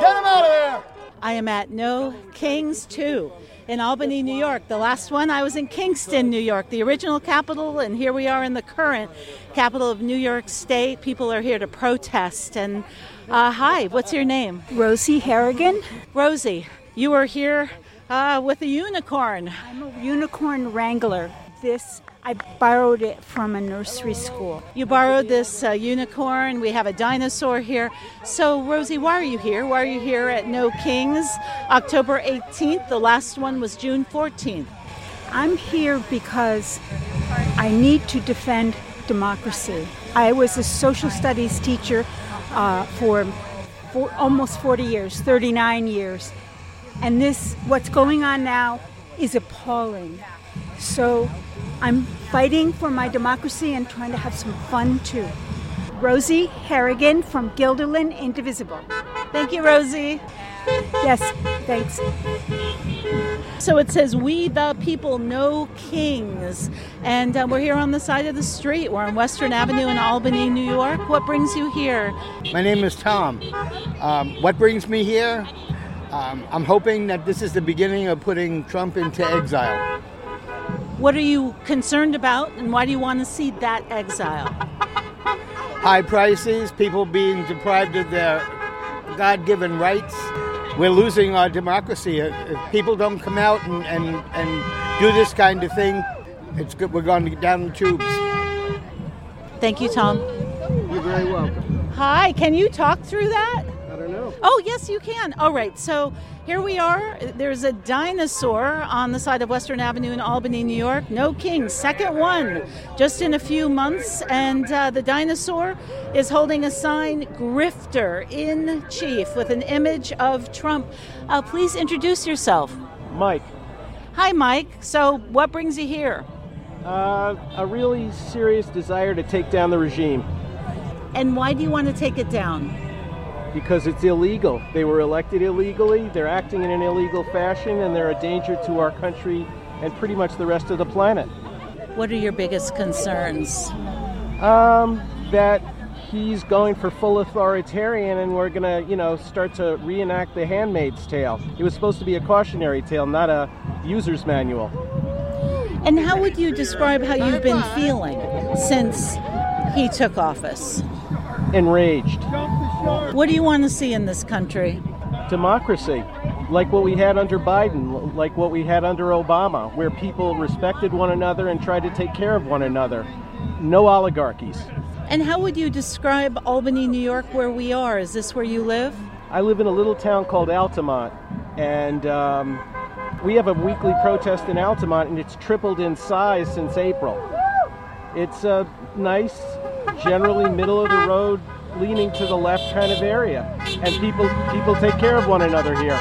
Get him out of there! I am at No Kings 2 in Albany, New York. The last one, I was in Kingston, New York, the original capital, and here we are in the current capital of New York State. People are here to protest. And hi, what's your name? Rosie Harrigan. Rosie, you are here with a unicorn. I'm a unicorn wrangler. I borrowed it from a nursery school. You borrowed this unicorn. We have a dinosaur here. So, Rosie, why are you here? Why are you here at No Kings, October 18th? The last one was June 14th. I'm here because I need to defend democracy. I was a social studies teacher for almost 40 years, 39 years. And what's going on now is appalling. So I'm fighting for my democracy and trying to have some fun, too. Rosie Harrigan from Guilderland Indivisible. Thank you, Rosie. Yes, thanks. So it says, "We the people, No Kings." And we're here on the side of the street. We're on Western Avenue in Albany, New York. What brings you here? My name is Tom. What brings me here? I'm hoping that this is the beginning of putting Trump into exile. What are you concerned about, and why do you want to see that exile? High prices, people being deprived of their God-given rights. We're losing our democracy. If people don't come out and do this kind of thing, it's good. We're going down the tubes. Thank you, Tom. You're very welcome. Hi, can you talk through that? I don't know. Oh, yes, you can. All right, so here we are. There's a dinosaur on the side of Western Avenue in Albany, New York. No Kings, second one, just in a few months. And the dinosaur is holding a sign, "Grifter in Chief," with an image of Trump. Please introduce yourself. Mike. Hi, Mike. So what brings you here? A really serious desire to take down the regime. And why do you want to take it down? Because it's illegal. They were elected illegally, they're acting in an illegal fashion, and they're a danger to our country and pretty much the rest of the planet. What are your biggest concerns? That he's going for full authoritarian, and we're going to, start to reenact The Handmaid's Tale. It was supposed to be a cautionary tale, not a user's manual. And how would you describe how you've been feeling since he took office? Enraged. What do you want to see in this country? Democracy, like what we had under Biden, like what we had under Obama, where people respected one another and tried to take care of one another. No oligarchies. And how would you describe Albany, New York, where we are? Is this where you live? I live in a little town called Altamont, and we have a weekly protest in Altamont, and it's tripled in size since April. It's a nice, generally middle-of-the-road, leaning to the left kind of area, and people take care of one another here.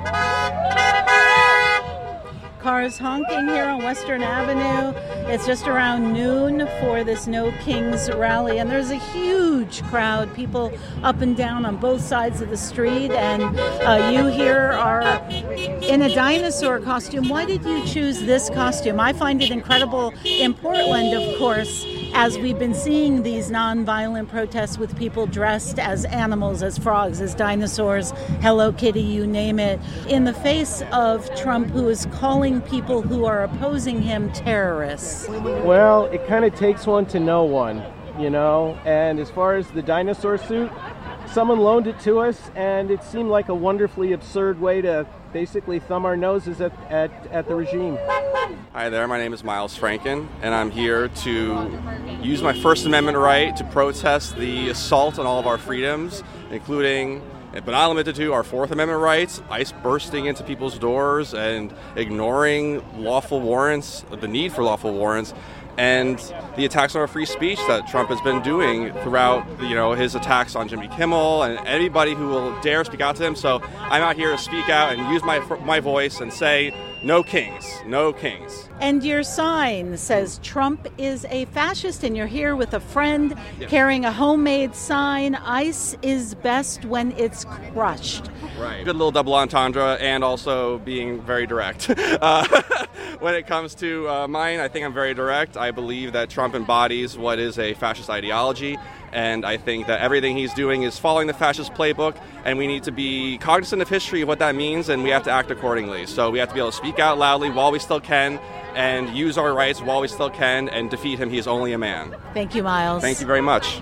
Cars honking here on Western Avenue. It's just around noon for this No Kings rally, and there's a huge crowd, people up and down on both sides of the street, and you here are in a dinosaur costume. Why did you choose this costume? I find it incredible in Portland, of course, as we've been seeing these nonviolent protests with people dressed as animals, as frogs, as dinosaurs, Hello Kitty, you name it, in the face of Trump, who is calling people who are opposing him terrorists. Well, it kind of takes one to know one, and as far as the dinosaur suit, someone loaned it to us, and it seemed like a wonderfully absurd way to basically thumb our noses at the regime. Hi there, my name is Miles Franken, and I'm here to use my First Amendment right to protest the assault on all of our freedoms, including, but not limited to, our Fourth Amendment rights, ICE bursting into people's doors and ignoring lawful warrants, the need for lawful warrants, and the attacks on our free speech that Trump has been doing throughout, his attacks on Jimmy Kimmel and anybody who will dare speak out to him. So I'm out here to speak out and use my voice and say, no kings, no kings. And your sign says Trump is a fascist, and you're here with a friend carrying a homemade sign, ICE is best when it's crushed. Right. Good little double entendre, and also being very direct. When it comes to mine, I think I'm very direct. I believe that Trump embodies what is a fascist ideology, And I think that everything he's doing is following the fascist playbook, and we need to be cognizant of history of what that means, and we have to act accordingly. So we have to be able to speak out loudly while we still can, and use our rights while we still can, and defeat him. He is only a man. Thank you, Miles. Thank you very much.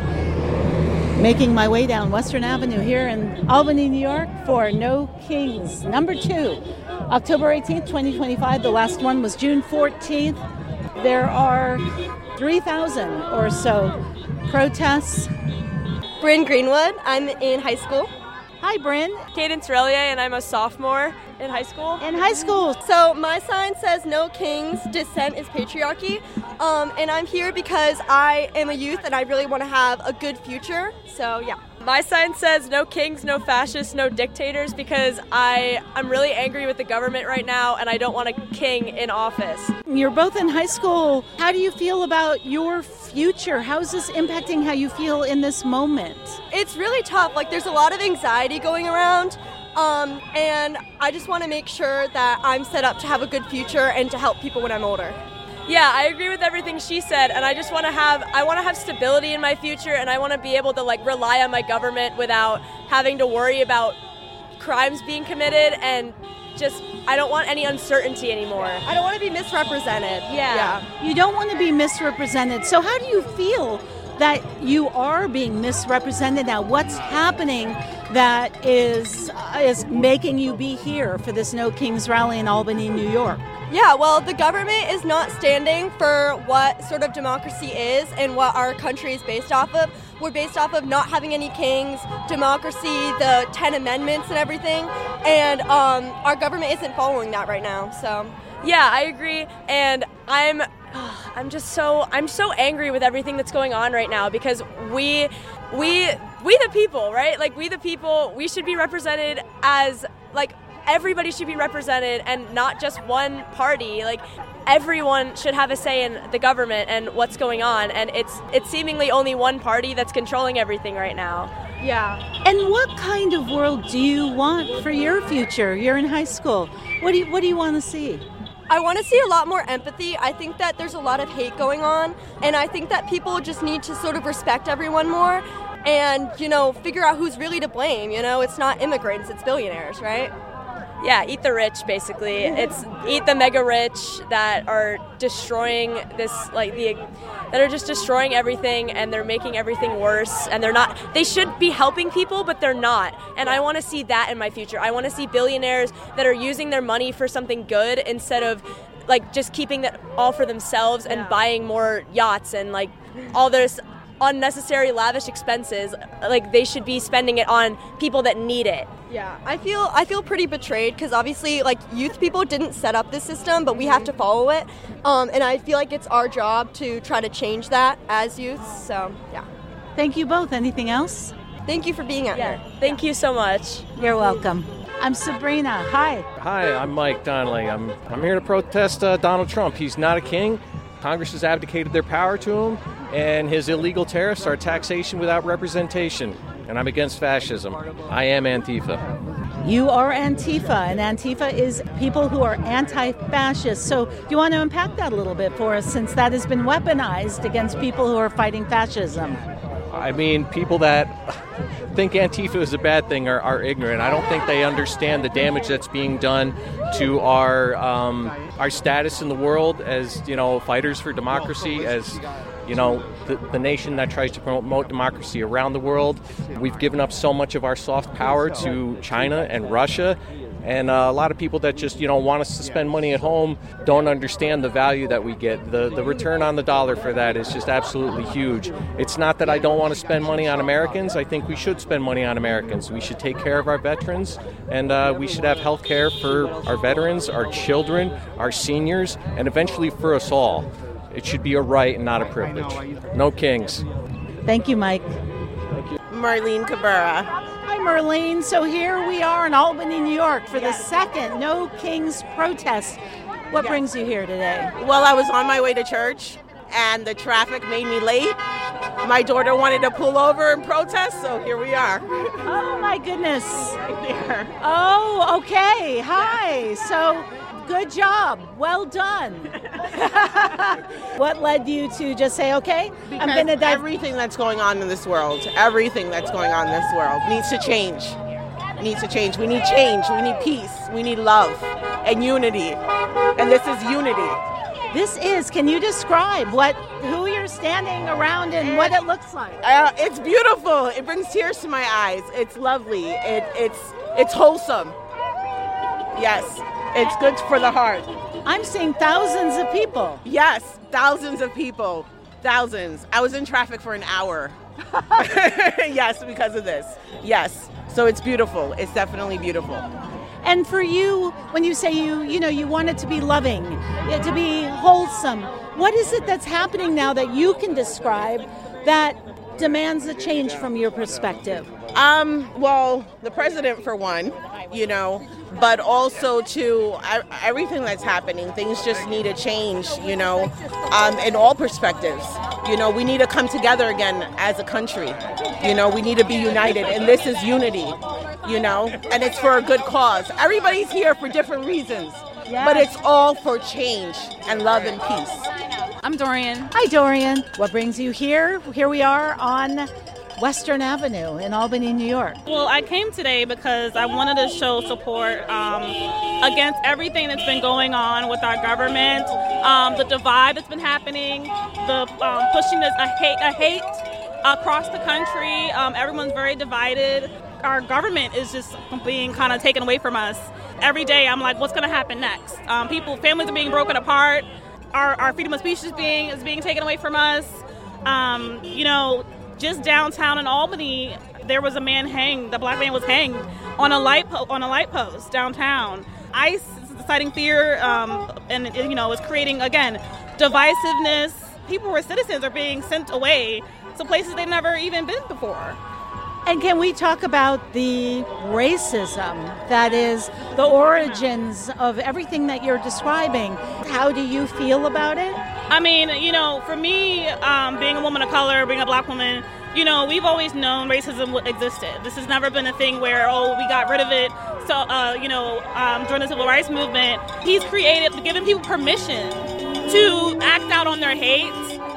Making my way down Western Avenue here in Albany, New York for No Kings, number 2. October 18th, 2025. The last one was June 14th. There are 3,000 or so protests. Bryn Greenwood. I'm in high school. Hi, Bryn. Cadence Relier, and I'm a sophomore in high school. In high school. So my sign says No Kings, Dissent is Patriarchy. And I'm here because I am a youth and I really want to have a good future. So, yeah. My sign says no kings, no fascists, no dictators, because I'm really angry with the government right now and I don't want a king in office. You're both in high school. How do you feel about your future? How is this impacting how you feel in this moment? It's really tough. Like, there's a lot of anxiety going around. And I just want to make sure that I'm set up to have a good future and to help people when I'm older. Yeah, I agree with everything she said, and I just want to have stability in my future, and I want to be able to rely on my government without having to worry about crimes being committed, and just I don't want any uncertainty anymore. I don't want to be misrepresented. Yeah. You don't want to be misrepresented. So how do you feel that you are being misrepresented now? What's happening that is making you be here for this No Kings rally in Albany, New York? Yeah, well, the government is not standing for what sort of democracy is and what our country is based off of. We're based off of not having any kings, democracy, the 10 amendments and everything, and our government isn't following that right now. So yeah, I agree, and I'm so angry with everything that's going on right now, because we the people, right? We the people, we should be represented as everybody should be represented and not just one party. Everyone should have a say in the government and what's going on, and it's seemingly only one party that's controlling everything right now. Yeah. And what kind of world do you want for your future? You're in high school. What do you want to see? I want to see a lot more empathy. I think that there's a lot of hate going on, and I think that people just need to sort of respect everyone more and, figure out who's really to blame. It's not immigrants, it's billionaires, right? Yeah, eat the rich, basically. It's eat the mega rich that are destroying that are just destroying everything, and they're making everything worse, and they should be helping people, but they're not. And I want to see that in my future. I want to see billionaires that are using their money for something good instead of just keeping that all for themselves and buying more yachts and all this unnecessary lavish expenses. They should be spending it on people that need it. Yeah, I feel pretty betrayed, because obviously youth people didn't set up this system, but we have to follow it, and I feel like it's our job to try to change that as youths. So yeah. Thank you both. Anything else? Thank you for being out here. Thank you so much. You're welcome. I'm Sabrina. Hi. Hi, I'm Mike Donnelly. I'm here to protest Donald Trump. He's not a king. Congress has abdicated their power to him, and his illegal tariffs are taxation without representation. And I'm against fascism. I am Antifa. You are Antifa, and Antifa is people who are anti-fascist. So do you want to unpack that a little bit for us, since that has been weaponized against people who are fighting fascism? I mean, people that think Antifa is a bad thing are ignorant. I don't think they understand the damage that's being done to our status in the world as, fighters for democracy, as the nation that tries to promote democracy around the world. We've given up so much of our soft power to China and Russia, and a lot of people that just want us to spend money at home don't understand the value that we get. The return on the dollar for that is just absolutely huge. It's not that I don't want to spend money on Americans. I think we should spend money on Americans. We should take care of our veterans, and we should have health care for our veterans, our children, our seniors, and eventually for us all. It should be a right and not a privilege. No kings. Thank you, Mike. Thank you. Marlene Cabrera. Hi, Marlene. So here we are in Albany, New York for the second No Kings protest. What brings you here today? Well, I was on my way to church, and the traffic made me late, my daughter wanted to pull over and protest, so here we are. Oh my goodness. Right there. Oh, okay. Hi. So good job. Well done. What led you to just say, okay, Because I'm going to everything that's going on in this world, needs to change. Needs to change. We need change. We need peace. We need love and unity. And this is unity. Can you describe who you're standing around and what it looks like? It's beautiful. It brings tears to my eyes. It's lovely. It's wholesome. Yes, it's good for the heart. I'm seeing thousands of people. Yes, thousands of people. Thousands. I was in traffic for an hour. Yes, because of this. Yes. So it's beautiful. It's definitely beautiful. And for you, when you say you want it to be loving, to be wholesome, what is it that's happening now that you can describe that demands a change from your perspective? Well, the president for one, but also to everything that's happening. Things just need a change, in all perspectives. We need to come together again as a country. We need to be united, and this is unity, and it's for a good cause. Everybody's here for different reasons, but it's all for change and love and peace. I'm Dorian. Hi, Dorian. What brings you here? Here we are on Western Avenue in Albany, New York. Well, I came today because I wanted to show support against everything that's been going on with our government, the divide that's been happening, the pushing a hate across the country. Everyone's very divided. Our government is just being kind of taken away from us. Every day I'm like, what's going to happen next? Families are being broken apart. Our freedom of speech is being taken away from us. Just downtown in Albany, there was a man hanged. The black man was hanged on a light post downtown. ICE is inciting fear, and it's creating again divisiveness. People who are citizens are being sent away to places they've never even been before. And can we talk about the racism that is the origins of everything that you're describing? How do you feel about it? I mean, for me, being a woman of color, being a black woman, we've always known racism existed. This has never been a thing where, we got rid of it. So, during the civil rights movement, he's giving people permission to act out on their hate.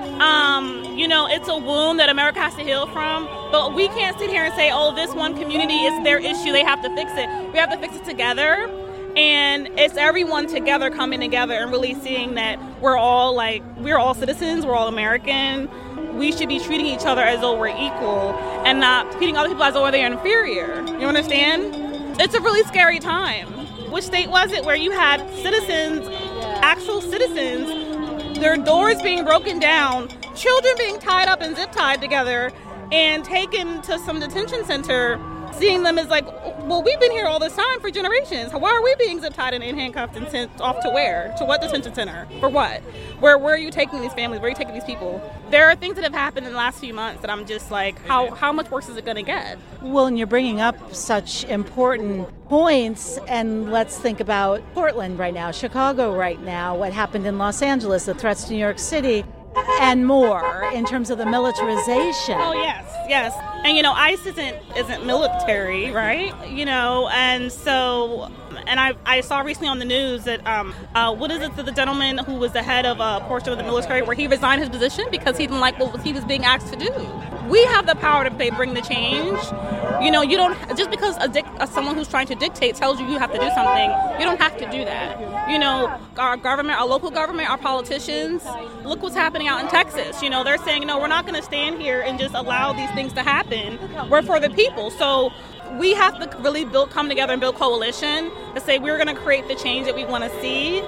It's a wound that America has to heal from, but we can't sit here and say, this one community is their issue, they have to fix it. We have to fix it together, and it's everyone together coming together and really seeing that we're all citizens, we're all American. We should be treating each other as though we're equal and not treating other people as though they're inferior. You understand? It's a really scary time. Which state was it where you had citizens, actual citizens, their doors being broken down, children being tied up and zip-tied together and taken to some detention center, seeing them as we've been here all this time for generations. Why are we being zip-tied and handcuffed and sent off to where? To what detention center? For what? Where are you taking these families? Where are you taking these people? There are things that have happened in the last few months that I'm just like, how much worse is it going to get? Well, and you're bringing up such important points, and let's think about Portland right now, Chicago right now, what happened in Los Angeles, the threats to New York City, and more in terms of the militarization. Oh, yes. And, ICE isn't military, right? And so, and I saw recently on the news that, the gentleman who was the head of a portion of the military, where he resigned his position because he didn't like what he was being asked to do. We have the power to bring the change. You don't, just because someone who's trying to dictate tells you have to do something, you don't have to do that. Our government, our local government, our politicians, look what's happening out in Texas. They're saying, no, we're not going to stand here and just allow these things to happen. We're for the people. So we have to really come together and build coalition to say we're going to create the change that we want to see.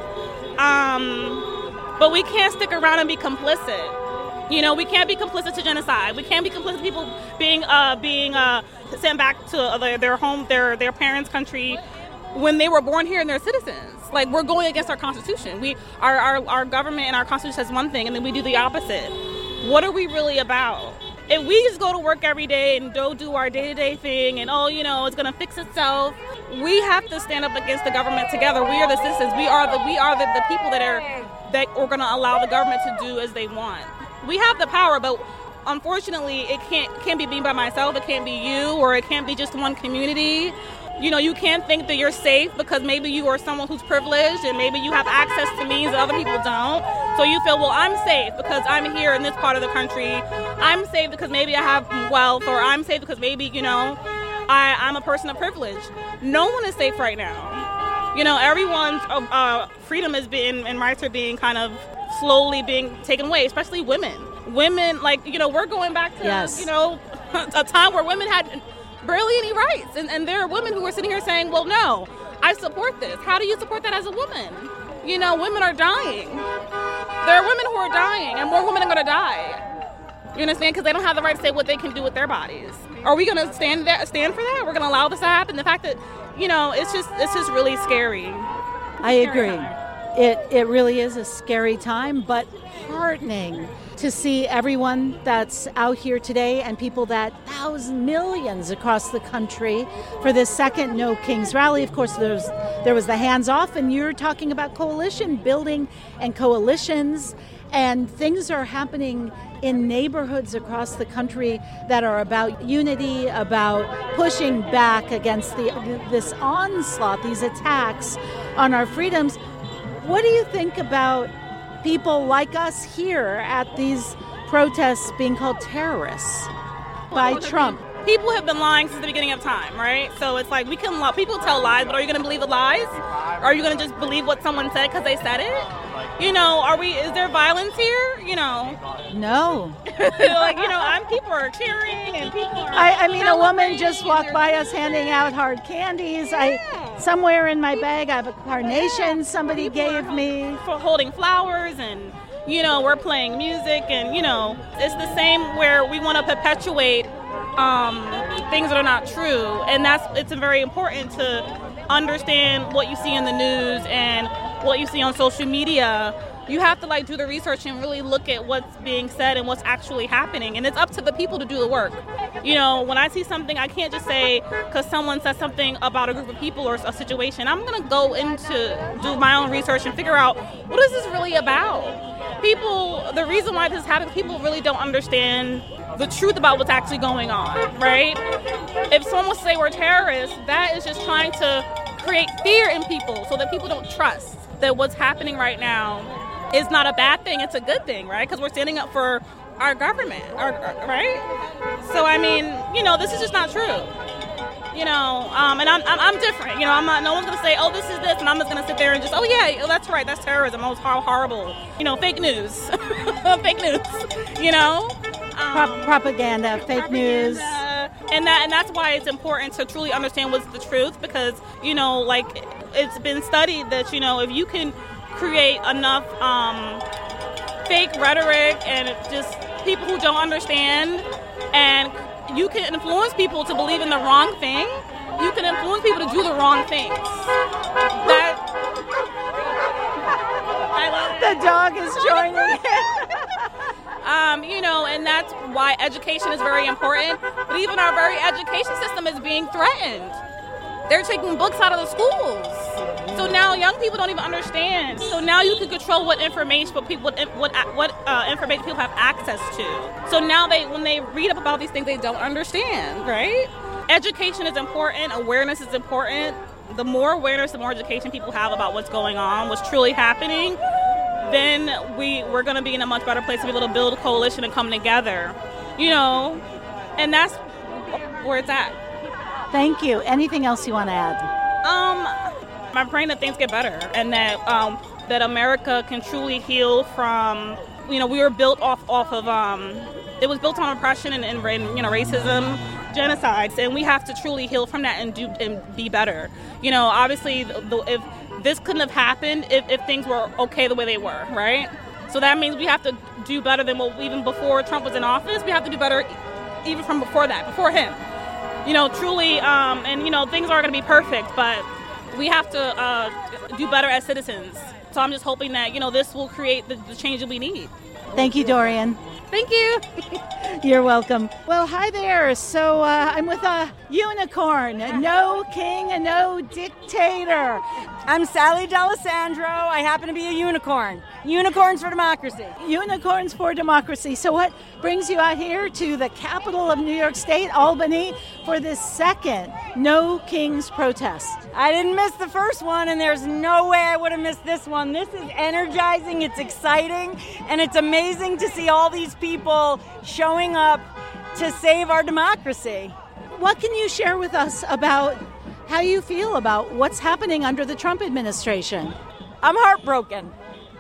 But we can't stick around and be complicit. We can't be complicit to genocide. We can't be complicit to people being sent back to their home, their parents' country when they were born here and they're citizens. We're going against our Constitution. Our government and our Constitution says one thing, and then we do the opposite. What are we really about? If we just go to work every day and go do our day-to-day thing and, it's going to fix itself, we have to stand up against the government together. We are the citizens. We are the people that are going to allow the government to do as they want. We have the power, but unfortunately, it can't be me by myself. It can't be you, or it can't be just one community. You know, you can't think that you're safe because maybe you are someone who's privileged and maybe you have access to means that other people don't. So you feel, well, I'm safe because I'm here in this part of the country. I'm safe because maybe I have wealth, or I'm safe because maybe, you know, I'm a person of privilege. No one is safe right now. You know, everyone's freedom is being, and rights are being kind of slowly being taken away, especially women. Women, like, you know, we're going back to, you know, a time where women had barely any rights. And there are women who are sitting here saying, well, no, I support this. How do you support that as a woman? You know, women are dying. There are women who are dying, and more women are going to die. You understand? Because they don't have the right to say what they can do with their bodies. Are we going to stand for that? We're going to allow this to happen? The fact that, you know, it's just really scary. I agree. It really is a scary time, but heartening to see everyone that's out here today and people that millions across the country for this second No Kings rally. Of course, there was the hands off, and you're talking about coalition building and coalitions, and things are happening in neighborhoods across the country that are about unity, about pushing back against this onslaught, these attacks on our freedoms. What do you think about people like us here at these protests being called terrorists by Trump? People have been lying since the beginning of time, right? So it's like people tell lies, but are you going to believe the lies? Or are you going to just believe what someone said because they said it? You know, is there violence here? You know? No. Like, you know, people are cheering and people are... I mean, a woman just walked by us handing out hard candies. Somewhere in my bag, I have a carnation somebody gave me. For holding flowers, and, you know, we're playing music, and, you know, it's the same where we want to perpetuate things that are not true. And it's very important to understand what you see in the news and what you see on social media. You have to do the research and really look at what's being said and what's actually happening. And it's up to the people to do the work. You know, when I see something, I can't just say because someone says something about a group of people or a situation. I'm going to go do my own research and figure out, what is this really about? The reason why this happens, people really don't understand the truth about what's actually going on, right? If someone wants to say we're terrorists, that is just trying to create fear in people so that people don't trust that what's happening right now is not a bad thing, it's a good thing, right? Because we're standing up for our government, right? So, I mean, you know, this is just not true. You know, and I'm different. You know, no one's going to say, oh, this is this, and I'm just going to sit there and just, oh, yeah, that's right, that's terrorism. Oh, it's horrible. You know, fake news. Fake news, you know? Propaganda, fake news. And that's why it's important to truly understand what's the truth, because, you know, like, it's been studied that, you know, if you can create enough fake rhetoric and just people who don't understand, and you can influence people to believe in the wrong thing, you can influence people to do the wrong things. The dog is joining in. You know, and that's why education is very important. But even our very education system is being threatened. They're taking books out of the schools. So now young people don't even understand. So now you can control what information people information people have access to. So now when they read up about these things, they don't understand, right? Education is important. Awareness is important. The more awareness, the more education people have about what's going on, what's truly happening, then we're going to be in a much better place to be able to build a coalition and come together, you know, and that's where it's at. Thank you. Anything else you want to add? I'm praying that things get better, and that America can truly heal from, you know, we were built off of, it was built on oppression and you know, racism, genocides, and we have to truly heal from that and be better. You know, obviously, if this couldn't have happened if things were okay the way they were, right? So that means we have to do better than even before Trump was in office. We have to do better even from before him. You know, truly, and, you know, things aren't going to be perfect, but we have to do better as citizens. So I'm just hoping that, you know, this will create the change that we need. Thank you, Dorian. Thank you. You're welcome. Well, hi there. So I'm with a unicorn, no king and no dictator. I'm Sally D'Alessandro. I happen to be a unicorn. Unicorns for democracy. Unicorns for democracy. So what brings you out here to the capital of New York State, Albany, for this second No Kings protest? I didn't miss the first one, and there's no way I would have missed this one. This is energizing, it's exciting, and it's amazing to see all these people showing up to save our democracy. What can you share with us about how you feel about what's happening under the Trump administration? I'm heartbroken.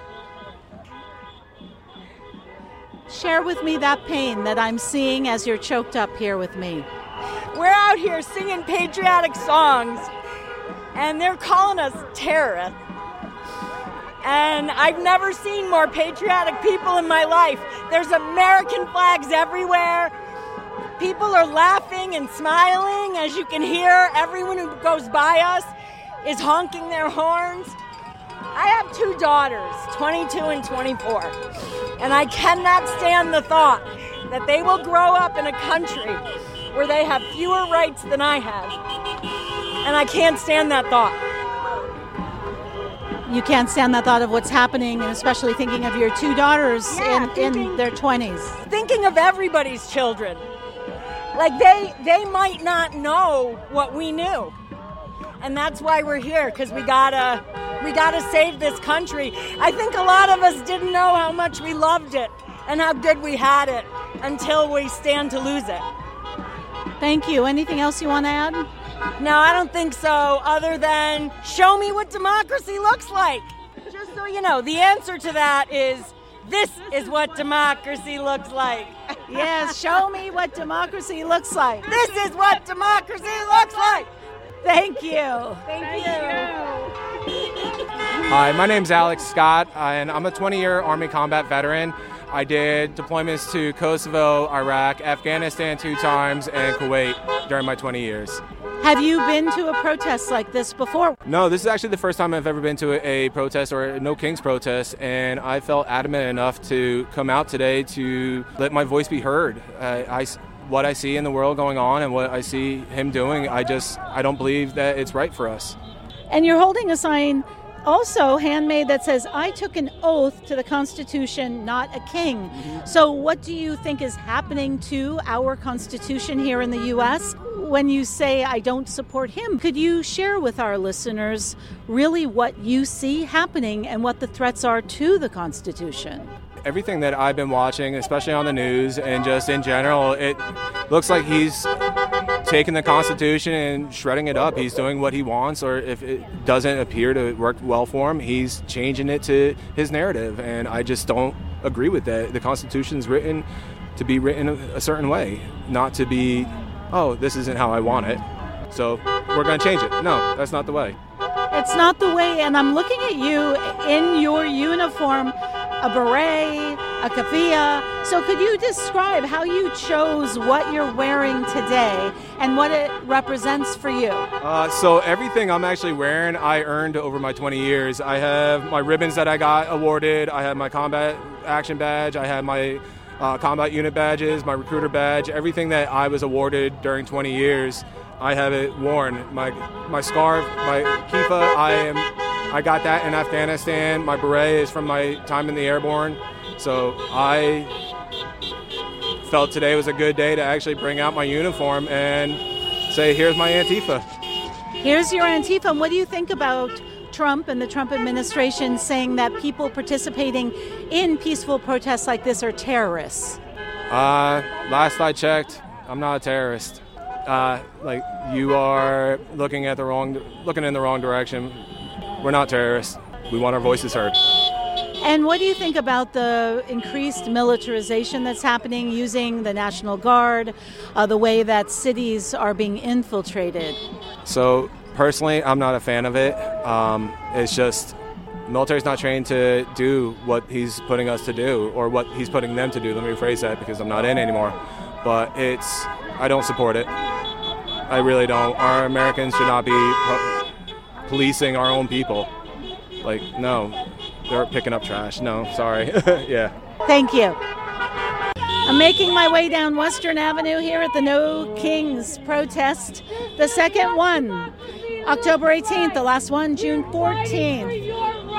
Share with me that pain that I'm seeing as you're choked up here with me. We're out here singing patriotic songs, and they're calling us terrorists. And I've never seen more patriotic people in my life. There's American flags everywhere. People are laughing and smiling. As you can hear, everyone who goes by us is honking their horns. I have two daughters, 22 and 24, and I cannot stand the thought that they will grow up in a country where they have fewer rights than I have. And I can't stand that thought. You can't stand that thought of what's happening, and especially thinking of your two daughters in their 20s. Thinking of everybody's children. Like they might not know what we knew. And that's why we're here, because we gotta save this country. I think a lot of us didn't know how much we loved it and how good we had it until we stand to lose it. Thank you. Anything else you want to add? No, I don't think so, other than show me what democracy looks like. Just so you know, the answer to that is, this is what democracy looks like. Yes, show me what democracy looks like. This is what democracy looks like. Thank you. Thank you. Hi, my name's Alex Scott, and I'm a 20-year Army combat veteran. I did deployments to Kosovo, Iraq, Afghanistan 2 times, and Kuwait during my 20 years. Have you been to a protest like this before? No, this is actually the first time I've ever been to a protest or a No Kings protest, and I felt adamant enough to come out today to let my voice be heard. What I see in the world going on and what I see him doing, I don't believe that it's right for us. And you're holding a sign also handmade that says, I took an oath to the Constitution, not a king. Mm-hmm. So what do you think is happening to our Constitution here in the U.S. when you say, I don't support him? Could you share with our listeners really what you see happening and what the threats are to the Constitution? Everything that I've been watching, especially on the news and just in general, it looks like he's taking the Constitution and shredding it up. He's doing what he wants, or if it doesn't appear to work well for him, he's changing it to his narrative. And I just don't agree with that. The Constitution's written to be written a certain way, not to be, oh, this isn't how I want it, so we're going to change it. No, that's not the way. It's not the way, and I'm looking at you in your uniform, a beret, a keffiyeh. So could you describe how you chose what you're wearing today and what it represents for you? So everything I'm actually wearing, I earned over my 20 years. I have my ribbons that I got awarded. I have my combat action badge. I have my combat unit badges, my recruiter badge. Everything that I was awarded during 20 years, I have it worn. My scarf, my keffiyeh, I got that in Afghanistan. My beret is from my time in the airborne. So I felt today was a good day to actually bring out my uniform and say, here's my Antifa. Here's your Antifa. And what do you think about Trump and the Trump administration saying that people participating in peaceful protests like this are terrorists? Last I checked, I'm not a terrorist. You are looking in the wrong direction. We're not terrorists. We want our voices heard. And what do you think about the increased militarization that's happening using the National Guard, the way that cities are being infiltrated? So personally, I'm not a fan of it. It's just the military's not trained to do what he's putting us to do, or what he's putting them to do. Let me rephrase that, because I'm not in anymore. But I don't support it. I really don't. Our Americans should not be policing our own people. No, they're picking up trash. No, sorry. Yeah. Thank you. I'm making my way down Western Avenue here at the No Kings protest, the second one, October 18th, the last one, June 14th.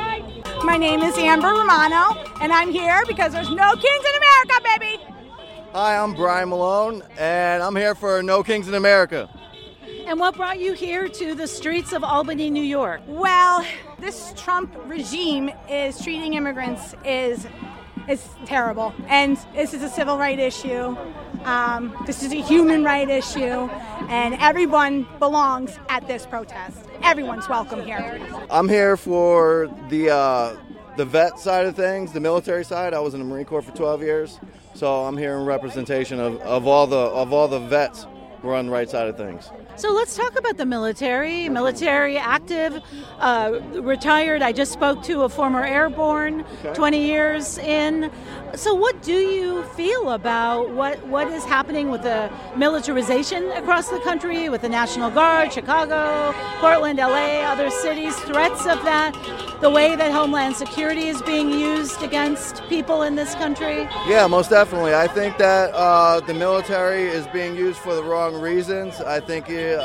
My name is Amber Romano, and I'm here because there's no kings in America, baby! Hi, I'm Brian Malone, and I'm here for No Kings in America. And what brought you here to the streets of Albany, New York? Well, this Trump regime is treating immigrants is terrible. And this is a civil right issue. This is a human right issue. And everyone belongs at this protest. Everyone's welcome here. I'm here for the vet side of things, the military side. I was in the Marine Corps for 12 years. So I'm here in representation of all the vets who are on the right side of things. So let's talk about the military active, retired. I just spoke to a former airborne, 20 years in. So what do you feel about what is happening with the militarization across the country, with the National Guard, Chicago, Portland, LA, other cities, threats of that, the way that Homeland Security is being used against people in this country? Yeah, most definitely. I think that the military is being used for the wrong reasons. I think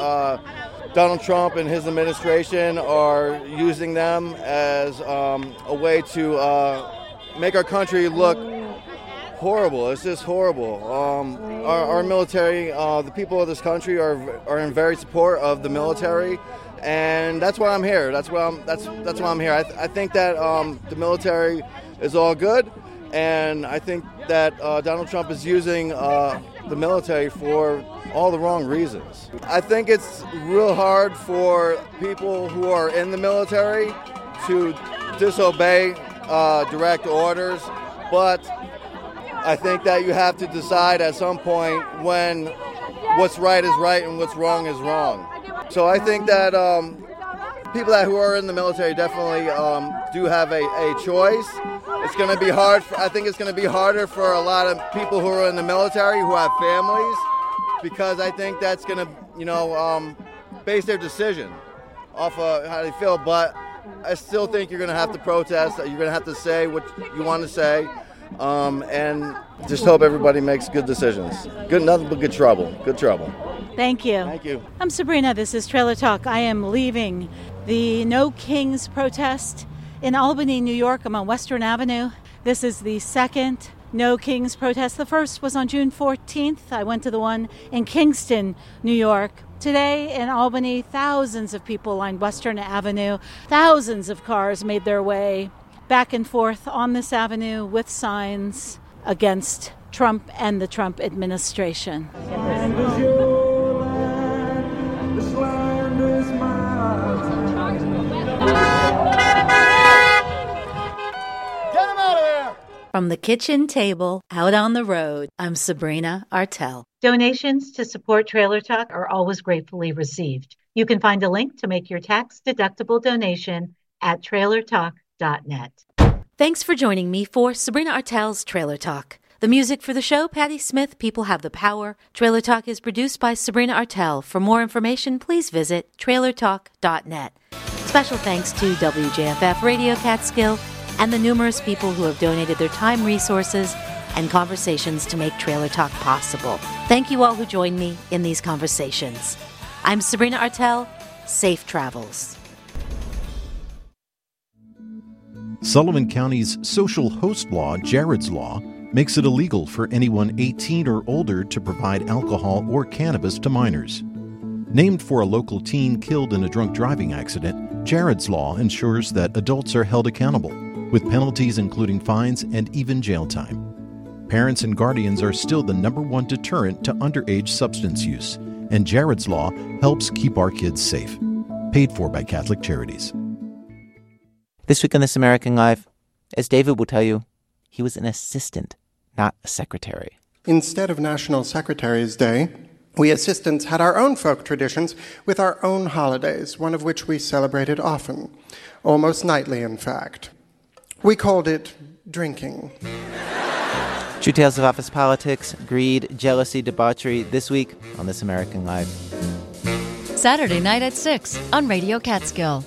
Donald Trump and his administration are using them as a way to make our country look horrible. It's just horrible. Our military, the people of this country are in very support of the military, and that's why I'm here. That's why I'm here. I think that the military is all good, and I think that Donald Trump is using the military for all the wrong reasons. I think it's real hard for people who are in the military to disobey direct orders, but I think that you have to decide at some point when what's right is right and what's wrong is wrong. So I think that people who are in the military definitely do have a choice. It's going to be hard. I think it's going to be harder for a lot of people who are in the military who have families, because I think that's going to, base their decision off of how they feel. But I still think you're going to have to protest. You're going to have to say what you want to say, and just hope everybody makes good decisions. Nothing but good trouble. Good trouble. Thank you. Thank you. I'm Sabrina. This is Trailer Talk. I am leaving the No Kings protest in Albany, New York. I'm on Western Avenue. This is the second No Kings protest. The first was on June 14th. I went to the one in Kingston, New York. Today in Albany, thousands of people lined Western Avenue. Thousands of cars made their way back and forth on this avenue with signs against Trump and the Trump administration. From the kitchen table out on the road, I'm Sabrina Artel. Donations to support Trailer Talk are always gratefully received. You can find a link to make your tax-deductible donation at trailertalk.net. Thanks for joining me for Sabrina Artel's Trailer Talk. The music for the show, Patti Smith, People Have the Power. Trailer Talk is produced by Sabrina Artel. For more information, please visit trailertalk.net. Special thanks to WJFF Radio Catskill and the numerous people who have donated their time, resources, and conversations to make Trailer Talk possible. Thank you all who joined me in these conversations. I'm Sabrina Artel. Safe travels. Sullivan County's social host law, Jared's Law, makes it illegal for anyone 18 or older to provide alcohol or cannabis to minors. Named for a local teen killed in a drunk driving accident, Jared's Law ensures that adults are held accountable, with penalties including fines and even jail time. Parents and guardians are still the #1 deterrent to underage substance use, and Jared's Law helps keep our kids safe. Paid for by Catholic Charities. This week on This American Life, as David will tell you, he was an assistant, not a secretary. Instead of National Secretary's Day, we assistants had our own folk traditions with our own holidays, one of which we celebrated often, almost nightly in fact. We called it drinking. True tales of office politics, greed, jealousy, debauchery, this week on This American Life. Saturday night at 6 on Radio Catskill.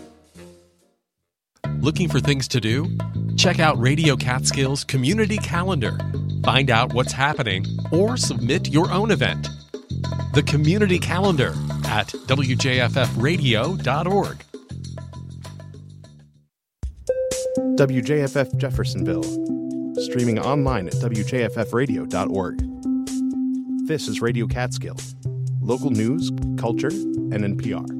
Looking for things to do? Check out Radio Catskill's Community Calendar. Find out what's happening or submit your own event. The Community Calendar at wjffradio.org. WJFF Jeffersonville, streaming online at wjffradio.org. This is Radio Catskill, local news, culture, and NPR.